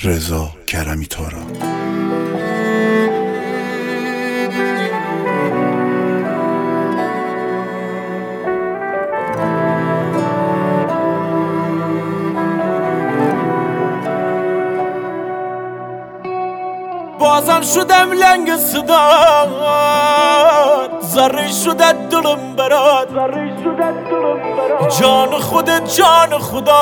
رضا کرمی تارا. بازم شدم لنگ صدات، ذره شده دلم برات، جان خودت جان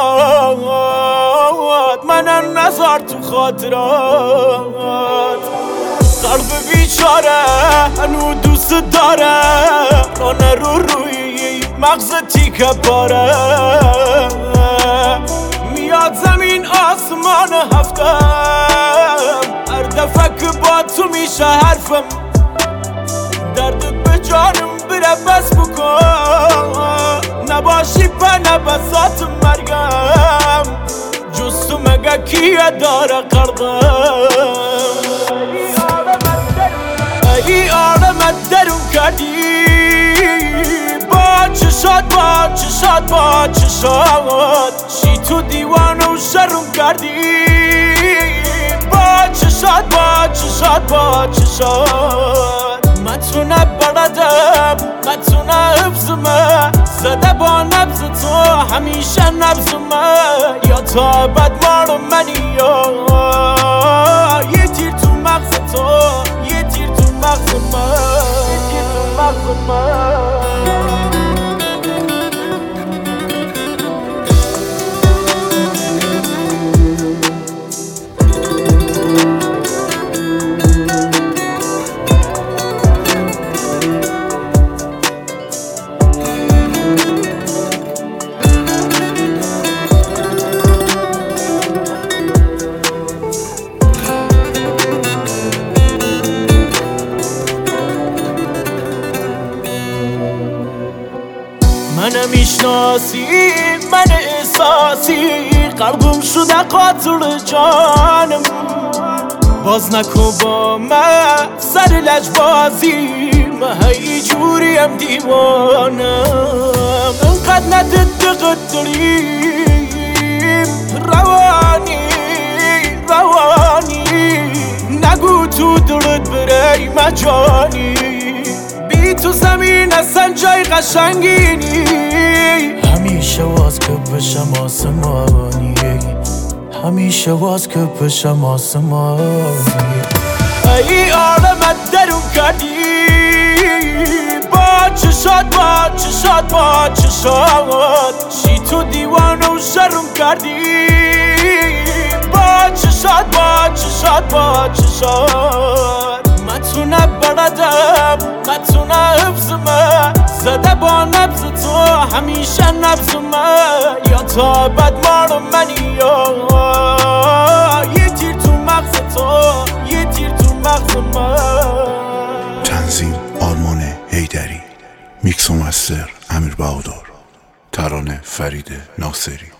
خدات، منم نذار تو خاطرات. قلب بیچاره هنو دوست داره، کنه روی مغز تیکه پاره. میاد زمین آسمان هفتم، هر دفعه که با تو میشه حرفم. دردت به جانم بره بس بکن، نباشی به نبسات مرگم. جز تو مگه کیه داره قلبم؟ ای عالمت درون کردی با چشات، با چشات، با چشات. چی تو دیوانه و شرم کردی با چشات، با چشات، با چشات. متونه بردم، متونه حفظمه، زده با نبض تو همیشه نبضمه. یا تا بد مارو منی، یا یه تیر تو مغز تو، یه تیر تو مغز من، یه تیر تو مغز من. من میشناسی، من احساسی، قلبم شده قاتل جانم. باز نکن با من سر لجبازی، من هی جوریم دیوانم. انقدر ندد داریم روانی، روانی. نگو تو دلت بره مجانی، بی تو زمین اصلا جای قشنگی. همیشه واز که بشم آسمانی، همیشه واز که بشم آسمانی. ای عالمت درون کردی با چشات، با چشات، با چشات. چی تو دیوانه و شرم کردی با چشات، با چشات، با چشات. متونه بردم، متونه حفظمه، زده با نبض تو همیشه نبضمه. یا تا بد مارو منی، یا یه تیر تو مغز تو، یه تیر تو مغز من. تنظیم آرمان حیدری، میکس و مستر امیر بهادر، ترانه فرید ناصری.